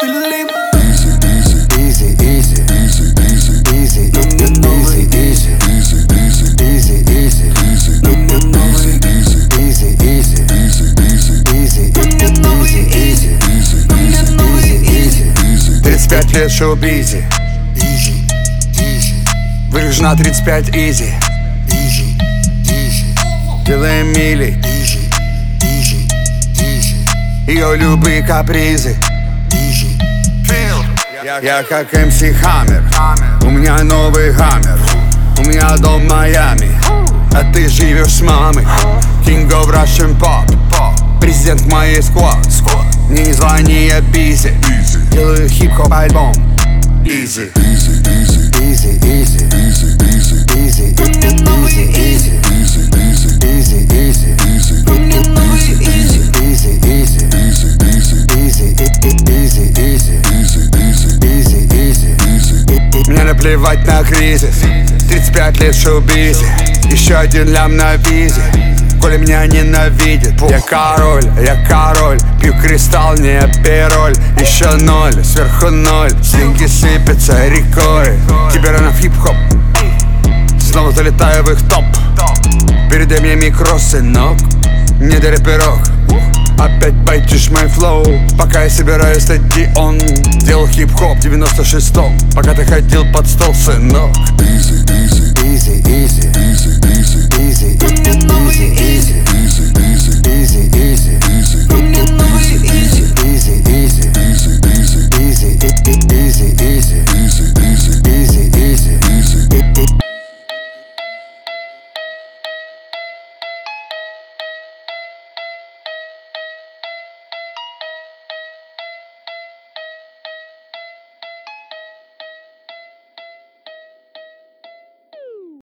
Лет шоу-бизи, выгляжу на 35 изи, делаем мили, ее любые капризы. Я как МС Хаммер, у меня новый Хаммер, у меня дом в Майами, а ты живешь с мамой. King of Russian Pop, президент моей сквад. Мне не звони, я бизи, делаю хип-хоп альбом. Easy, easy, easy, easy, easy, easy, easy, easy, easy, easy, easy, easy, easy. Мне наплевать на кризис, 35 лет шоу-бизи, еще один лям на визе. Коля меня ненавидит, я король, пью кристалл, не апероль. Еще ноль, сверху ноль, деньги сыпятся рекой. Тебе рано в хип-хоп, снова залетаю в их топ. Передай мне микро, сынок, не дари пирог. Опять байтишь мой флоу, пока я собираю стадион. Делал хип-хоп в 96-м, пока ты ходил под стол, сынок. Easy, easy, easy, easy.